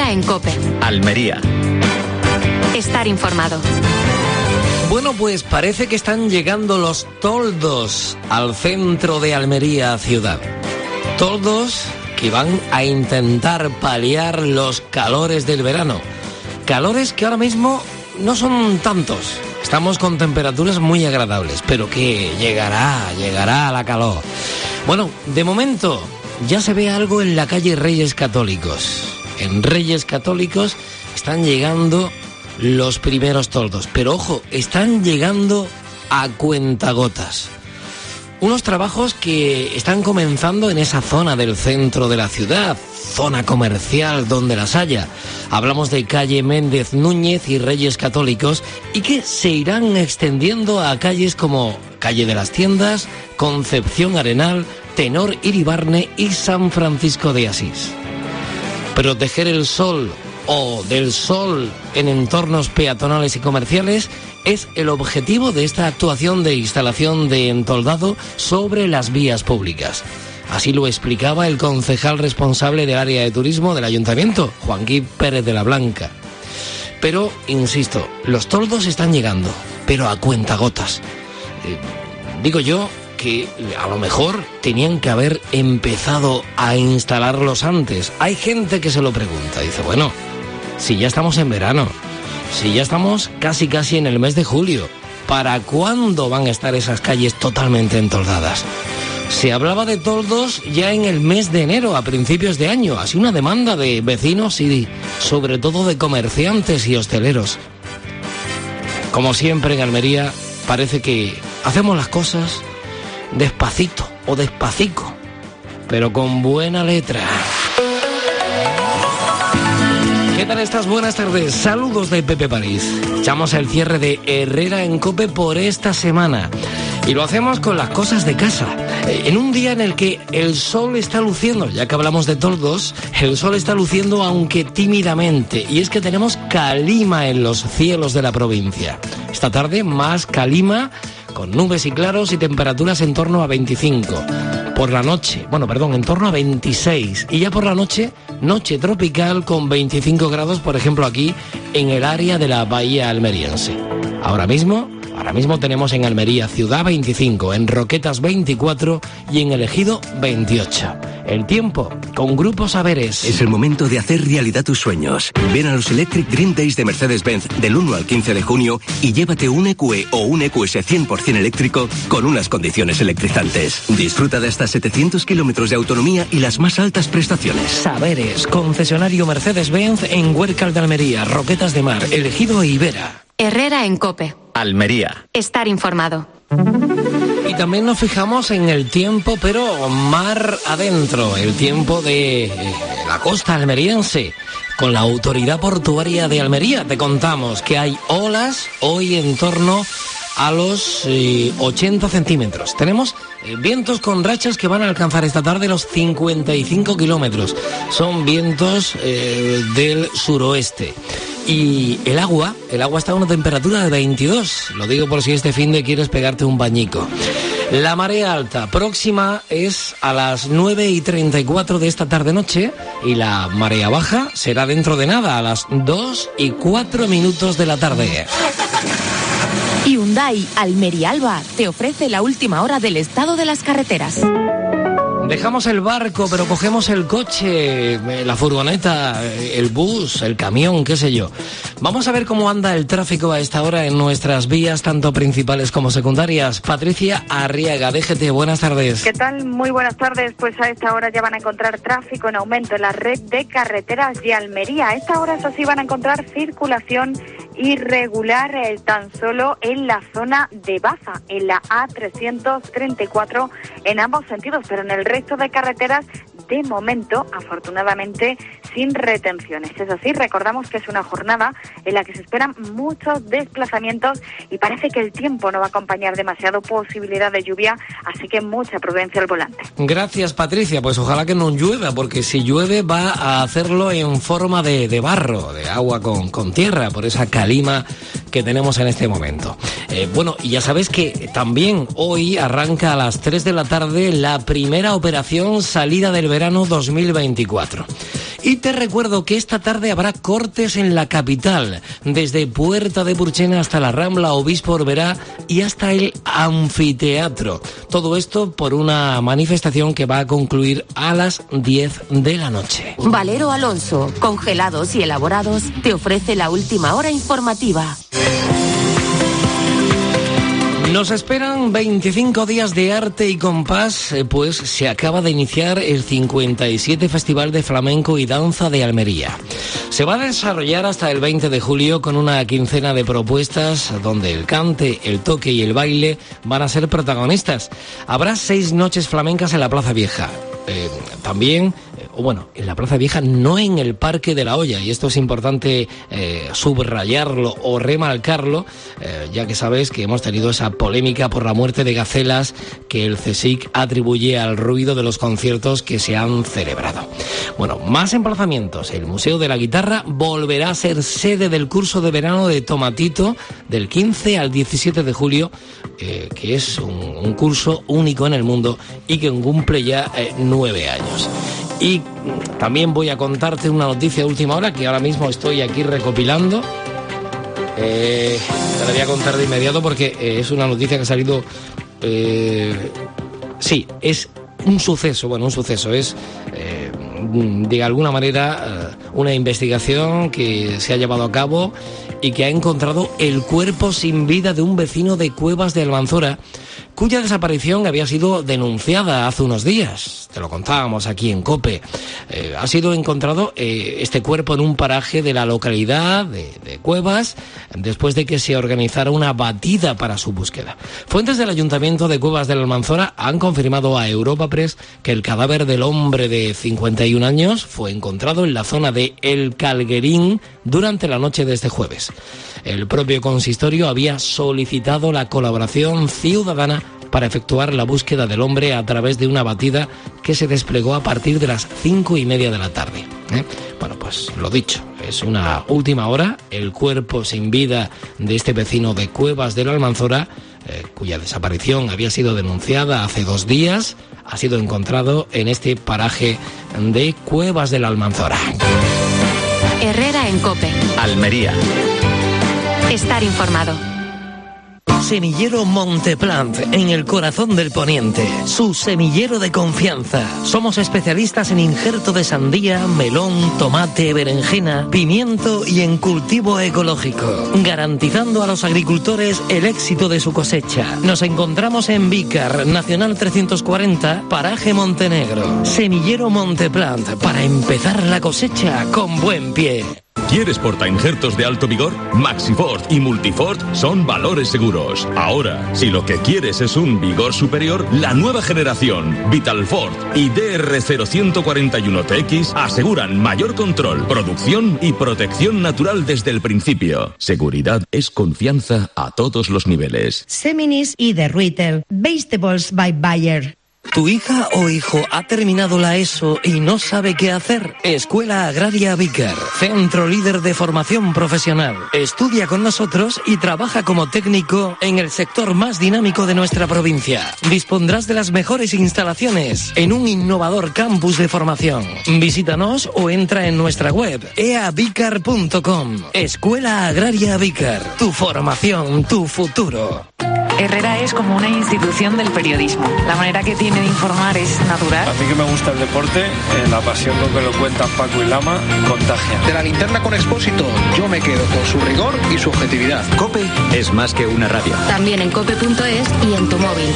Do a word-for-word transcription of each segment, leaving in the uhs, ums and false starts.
Herrera en COPE. Almería. Estar informado. Bueno, pues parece que están llegando los toldos al centro de Almería ciudad. Toldos que van a intentar paliar los calores del verano. Calores que ahora mismo no son tantos. Estamos con temperaturas muy agradables, pero que llegará, llegará a la calor. Bueno, de momento ya se ve algo en la calle Reyes Católicos. En Reyes Católicos están llegando los primeros toldos, pero ojo, están llegando a cuentagotas. Unos trabajos que están comenzando en esa zona del centro de la ciudad, zona comercial donde las haya. Hablamos de calle Méndez Núñez y Reyes Católicos, y que se irán extendiendo a calles como calle de las Tiendas, Concepción Arenal, Tenor Iribarne y San Francisco de Asís. Proteger el sol o del sol en entornos peatonales y comerciales es el objetivo de esta actuación de instalación de entoldado sobre las vías públicas. Así lo explicaba el concejal responsable del área de turismo del ayuntamiento, Joaquín Pérez de la Blanca. Pero, insisto, los toldos están llegando, pero a cuentagotas. Eh, digo yo que a lo mejor tenían que haber empezado a instalarlos antes. Hay gente que se lo pregunta, dice, bueno, si ya estamos en verano, si ya estamos casi casi en el mes de julio, ¿para cuándo van a estar esas calles totalmente entoldadas? Se hablaba de toldos ya en el mes de enero, a principios de año. Así una demanda de vecinos y sobre todo de comerciantes y hosteleros. Como siempre en Almería, parece que hacemos las cosas despacito o despacito, pero con buena letra. ¿Qué tal estás? Buenas tardes. Saludos de Pepe París. Echamos el cierre de Herrera en COPE por esta semana. Y lo hacemos con las cosas de casa. En un día en el que el sol está luciendo, ya que hablamos de toldos, el sol está luciendo aunque tímidamente. Y es que tenemos calima en los cielos de la provincia. Esta tarde más calima, con nubes y claros y temperaturas en torno a veinticinco. Por la noche, bueno, perdón, en torno a veintiséis. Y ya por la noche, noche tropical con veinticinco grados, por ejemplo, aquí en el área de la bahía almeriense. Ahora mismo, ahora mismo tenemos en Almería ciudad veinticinco, en Roquetas veinticuatro y en El Ejido veintiocho. El tiempo con Grupo Saberes. Es el momento de hacer realidad tus sueños. Ven a los Electric Dream Days de Mercedes-Benz del uno al quince de junio y llévate un E Q E o un E Q S cien por ciento eléctrico con unas condiciones electrizantes. Disfruta de hasta setecientos kilómetros de autonomía y las más altas prestaciones. Saberes, concesionario Mercedes-Benz en Huércal de Almería, Roquetas de Mar, El Ejido e Ibera. Herrera en COPE. Almería. Estar informado. Y también nos fijamos en el tiempo, pero mar adentro, el tiempo de eh, la costa almeriense. Con la Autoridad Portuaria de Almería te contamos que hay olas hoy en torno a los eh, ochenta centímetros. Tenemos eh, vientos con rachas que van a alcanzar esta tarde los cincuenta y cinco kilómetros. Son vientos eh, del suroeste. Y el agua, el agua está a una temperatura de veintidós. Lo digo por si este fin de quieres pegarte un bañico. La marea alta próxima es a las nueve y treinta y cuatro de esta tarde-noche. Y la marea baja será dentro de nada, a las dos y cuatro minutos de la tarde. Hyundai Almería Alba te ofrece la última hora del estado de las carreteras. Dejamos el barco, pero cogemos el coche, la furgoneta, el bus, el camión, qué sé yo. Vamos a ver cómo anda el tráfico a esta hora en nuestras vías, tanto principales como secundarias. Patricia Arriaga, D G T, buenas tardes. ¿Qué tal? Muy buenas tardes. Pues a esta hora ya van a encontrar tráfico en aumento en la red de carreteras de Almería. A esta hora, eso sí, van a encontrar circulación irregular eh, tan solo en la zona de Baza, en la A trescientos treinta y cuatro en ambos sentidos, pero en el resto de carreteras, de momento, afortunadamente, sin retenciones. Eso sí, recordamos que es una jornada en la que se esperan muchos desplazamientos y parece que el tiempo no va a acompañar demasiado posibilidad de lluvia, así que mucha prudencia al volante. Gracias, Patricia. Pues ojalá que no llueva, porque si llueve va a hacerlo en forma de, de barro, de agua con, con tierra, por esa calima que tenemos en este momento. Eh, bueno, y ya sabes que también hoy arranca a las tres de la tarde la primera operación salida del verano dos mil veinticuatro. Y te recuerdo que esta tarde habrá cortes en la capital, desde Puerta de Purchena hasta la Rambla Obispo Orberá y hasta el anfiteatro. Todo esto por una manifestación que va a concluir a las diez de la noche. Valero Alonso, congelados y elaborados, te ofrece la última hora informativa. Nos esperan veinticinco días de arte y compás, pues se acaba de iniciar el cincuenta y siete Festival de Flamenco y Danza de Almería. Se va a desarrollar hasta el veinte de julio con una quincena de propuestas donde el cante, el toque y el baile van a ser protagonistas. Habrá seis noches flamencas en la Plaza Vieja. Eh, también, eh, o bueno, en la Plaza Vieja, no en el Parque de la Hoya, y esto es importante eh, subrayarlo o remarcarlo, eh, ya que sabes que hemos tenido esa polémica por la muerte de gacelas que el CSIC atribuye al ruido de los conciertos que se han celebrado. Bueno, más emplazamientos. El Museo de la Guitarra volverá a ser sede del curso de verano de Tomatito del quince al diecisiete de julio, eh, que es un, un curso único en el mundo y que cumple ya eh, nueve años. Y también voy a contarte una noticia de última hora que ahora mismo estoy aquí recopilando. Eh, te la voy a contar de inmediato porque eh, es una noticia que ha salido... Eh, sí, es un suceso, bueno, un suceso, es... Eh, de alguna manera una investigación que se ha llevado a cabo y que ha encontrado el cuerpo sin vida de un vecino de Cuevas de Almanzora, cuya desaparición había sido denunciada hace unos días. Te lo contábamos aquí en COPE. Eh, ha sido encontrado eh, este cuerpo en un paraje de la localidad de, de Cuevas, después de que se organizara una batida para su búsqueda. Fuentes del Ayuntamiento de Cuevas de la Almanzora han confirmado a Europa Press que el cadáver del hombre de cincuenta y un años fue encontrado en la zona de El Calguerín durante la noche de este jueves. El propio consistorio había solicitado la colaboración ciudadana para efectuar la búsqueda del hombre a través de una batida que se desplegó a partir de las cinco y media de la tarde. ¿Eh? Bueno, pues lo dicho, es una última hora. El cuerpo sin vida de este vecino de Cuevas de la Almanzora, eh, cuya desaparición había sido denunciada hace dos días, ha sido encontrado en este paraje de Cuevas de la Almanzora. Herrera en COPE. Almería. Estar informado. Semillero Monteplant, en el corazón del poniente. Su semillero de confianza. Somos especialistas en injerto de sandía, melón, tomate, berenjena, pimiento y en cultivo ecológico, garantizando a los agricultores el éxito de su cosecha. Nos encontramos en Vícar, Nacional trescientos cuarenta, Paraje Montenegro. Semillero Monteplant, para empezar la cosecha con buen pie. ¿Quieres portainjertos de alto vigor? Maxiford y Multiford son valores seguros. Ahora, si lo que quieres es un vigor superior, la nueva generación Vitalford y D R cero uno cuatro uno T X aseguran mayor control, producción y protección natural desde el principio. Seguridad es confianza a todos los niveles. Seminis y The Retail. Vegetables by Bayer. ¿Tu hija o hijo ha terminado la ESO y no sabe qué hacer? Escuela Agraria Vícar, centro líder de formación profesional. Estudia con nosotros y trabaja como técnico en el sector más dinámico de nuestra provincia. Dispondrás de las mejores instalaciones en un innovador campus de formación. Visítanos o entra en nuestra web e a vicar punto com. Escuela Agraria Vícar, tu formación, tu futuro. Herrera es como una institución del periodismo. La manera que tiene de informar es natural. A mí que me gusta el deporte, eh, la pasión con que lo cuentan Paco y Lama contagia. De la linterna con Expósito, yo me quedo con su rigor y su objetividad. COPE es más que una radio. También en cope punto es y en tu móvil.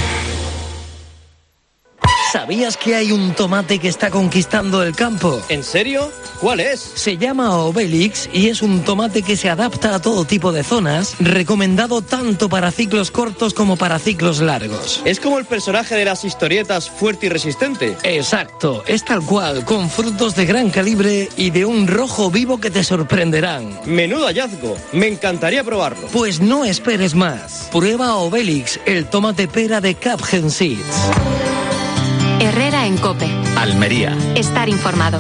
¿Sabías que hay un tomate que está conquistando el campo? ¿En serio? ¿Cuál es? Se llama Obelix y es un tomate que se adapta a todo tipo de zonas, recomendado tanto para ciclos cortos como para ciclos largos. Es como el personaje de las historietas, fuerte y resistente. Exacto, es tal cual, con frutos de gran calibre y de un rojo vivo que te sorprenderán. Menudo hallazgo, me encantaría probarlo. Pues no esperes más. Prueba Obelix, el tomate pera de Capgen Seeds. Herrera en COPE. Almería. Estar informado.